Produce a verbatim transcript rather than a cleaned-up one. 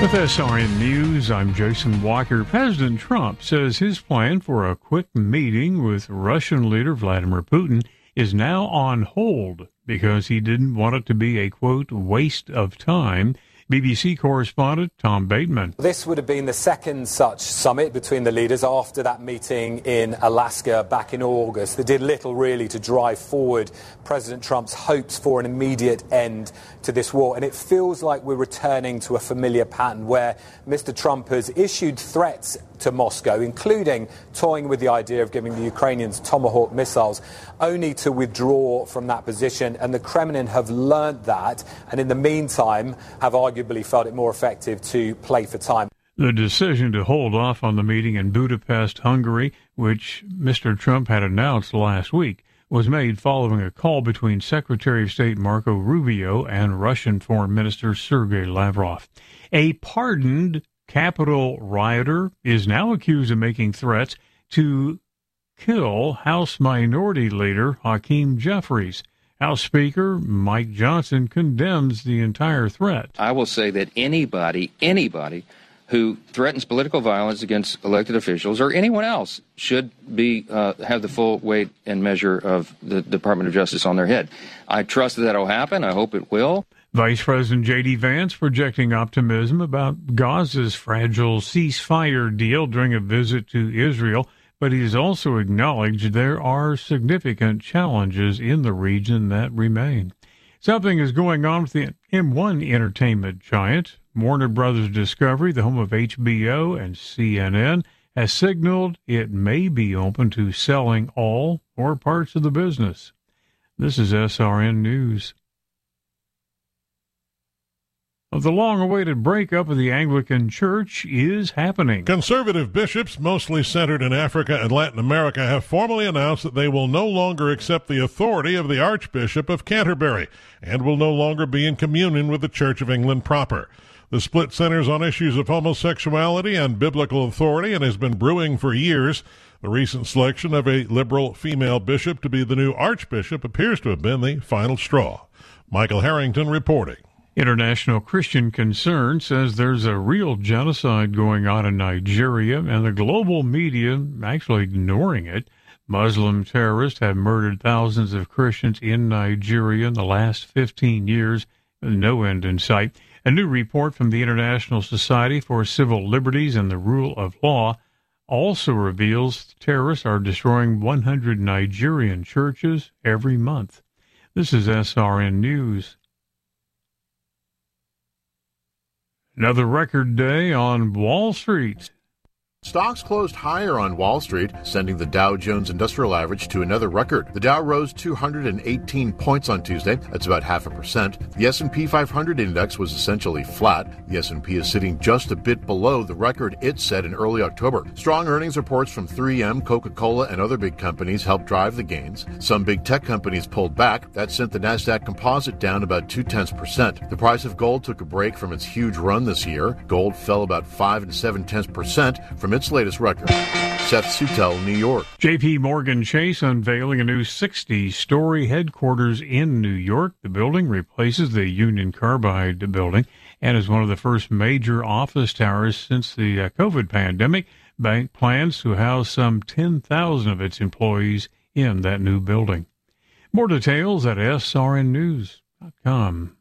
With S R N News, I'm Jason Walker. President Trump says his plan for a quick meeting with Russian leader Vladimir Putin is now on hold because he didn't want it to be a, quote, waste of time. B B C correspondent Tom Bateman. This would have been the second such summit between the leaders after that meeting in Alaska back in August. They did little really to drive forward President Trump's hopes for an immediate end to this war. And it feels like we're returning to a familiar pattern where Mister Trump has issued threats to Moscow, including toying with the idea of giving the Ukrainians Tomahawk missiles, only to withdraw from that position. And the Kremlin have learned that, and in the meantime have arguably felt it more effective to play for time. The decision to hold off on the meeting in Budapest, Hungary, which Mister Trump had announced last week, was made following a call between Secretary of State Marco Rubio and Russian Foreign Minister Sergei Lavrov. A pardoned Capitol rioter is now accused of making threats to kill House Minority Leader Hakeem Jeffries. House Speaker Mike Johnson condemns the entire threat. I will say that anybody, anybody who threatens political violence against elected officials or anyone else should be uh, have the full weight and measure of the Department of Justice on their head. I trust that will happen. I hope it will. Vice President J D. Vance projecting optimism about Gaza's fragile ceasefire deal during a visit to Israel, but he has also acknowledged there are significant challenges in the region that remain. Something is going on with the M one entertainment giant. Warner Brothers Discovery, the home of H B O and C N N, has signaled it may be open to selling all or parts of the business. This is S R N News. The long-awaited breakup of the Anglican Church is happening. Conservative bishops, mostly centered in Africa and Latin America, have formally announced that they will no longer accept the authority of the Archbishop of Canterbury and will no longer be in communion with the Church of England proper. The split centers on issues of homosexuality and biblical authority and has been brewing for years. The recent selection of a liberal female bishop to be the new archbishop appears to have been the final straw. Michael Harrington reporting. International Christian Concern says there's a real genocide going on in Nigeria, and the global media actually ignoring it. Muslim terrorists have murdered thousands of Christians in Nigeria in the last fifteen years, with no end in sight. A new report from the International Society for Civil Liberties and the Rule of Law also reveals terrorists are destroying one hundred Nigerian churches every month. This is S R N News. Another record day on Wall Street. Stocks closed higher on Wall Street, sending the Dow Jones Industrial Average to another record. The Dow rose two hundred eighteen points on Tuesday. That's about half a percent. The S and P five hundred index was essentially flat. The S and P is sitting just a bit below the record it set in early October. Strong earnings reports from three M, Coca-Cola, and other big companies helped drive the gains. Some big tech companies pulled back. That sent the Nasdaq Composite down about two-tenths percent. The price of gold took a break from its huge run this year. Gold fell about five and seven-tenths percent from its latest record. Seth Sutel, New York. J P Morgan Chase unveiling a new sixty-story headquarters in New York. The building replaces the Union Carbide building and is one of the first major office towers since the uh, COVID pandemic. Bank plans to house some ten thousand of its employees in that new building. More details at S R N news dot com.